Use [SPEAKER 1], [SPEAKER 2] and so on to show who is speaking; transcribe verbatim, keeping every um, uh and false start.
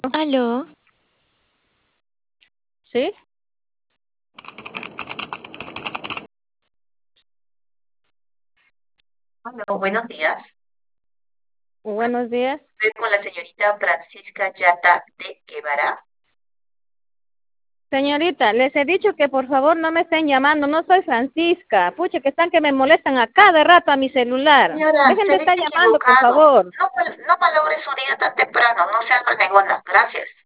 [SPEAKER 1] Aló,
[SPEAKER 2] ¿Sí?
[SPEAKER 3] Hola, buenos días.
[SPEAKER 2] Buenos días.
[SPEAKER 3] Estoy con la señorita Francisca Yata de Guevara.
[SPEAKER 2] Señorita, les he dicho que por favor no me estén llamando, no soy Francisca. Pucha, que están que me molestan a cada rato a mi celular.
[SPEAKER 3] Señora,
[SPEAKER 2] Dejen
[SPEAKER 3] se
[SPEAKER 2] de
[SPEAKER 3] ha
[SPEAKER 2] estar llamando, por
[SPEAKER 3] equivocado.
[SPEAKER 2] favor.
[SPEAKER 3] No, mal- no malogre su día tan temprano, no sea renegona. Gracias.